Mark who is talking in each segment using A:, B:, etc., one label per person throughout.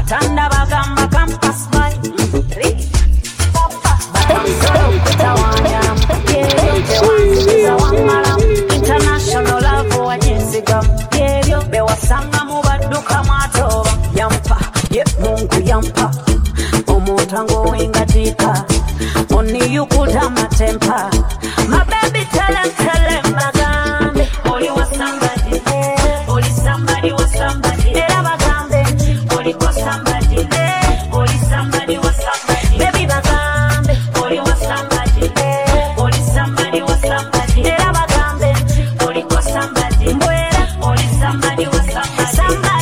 A: Batanda bagamba campus by Batawanya International love wajinsiga Yebyo bewasanga mu badduka matoba Yampa, ye mungu yampa Omutango wengatika Only you could have my temper My baby tell him bagambe Oli was somebody Oli somebody was somebody Era bagambe Oli was somebody Oli somebody was somebody Baby bagambe Oli was somebody Oli somebody was somebody Era bagambe Oli was somebody Oli somebody was somebody Somebody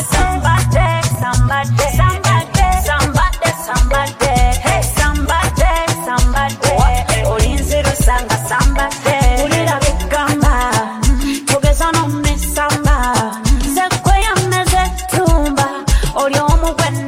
A: Hey somebody Olinziru sanga somebody Ulira bigamba Tugeza no misamba Sekwe ya meze tumba Oli omu